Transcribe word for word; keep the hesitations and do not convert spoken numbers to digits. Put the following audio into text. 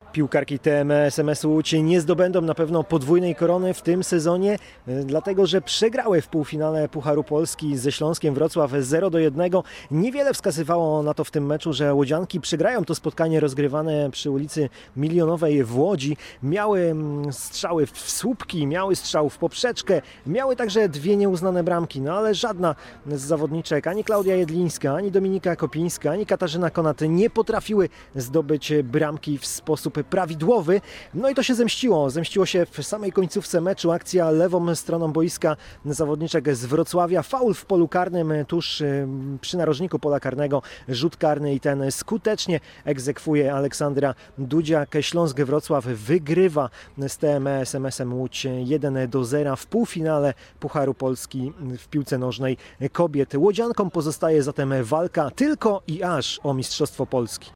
Piłkarki T M S M S Łódź nie zdobędą na pewno podwójnej korony w tym sezonie, dlatego że przegrały w półfinale Pucharu Polski ze Śląskiem Wrocław zero do jednego. Niewiele wskazywało na to w tym meczu, że łodzianki przegrają to spotkanie rozgrywane przy ulicy Milionowej w Łodzi. Miały strzały w słupki, miały strzał w poprzeczkę, miały także dwie nieuznane bramki, no ale żadna z zawodniczek, ani Klaudia Jedlińska, ani Dominika Kopińska, ani Katarzyna Konat nie potrafiły zdobyć bramki w sposób prawidłowy. No i to się zemściło. Zemściło się w samej końcówce meczu. Akcja lewą stroną boiska zawodniczek z Wrocławia. Faul w polu karnym tuż przy narożniku pola karnego. Rzut karny i ten skutecznie egzekwuje Aleksandra Dudziak. Śląsk Wrocław wygrywa z T M S M S Łódź jeden do zera w półfinale Pucharu Polski w piłce nożnej kobiet. Łodziankom pozostaje zatem walka tylko i aż o Mistrzostwo Polski.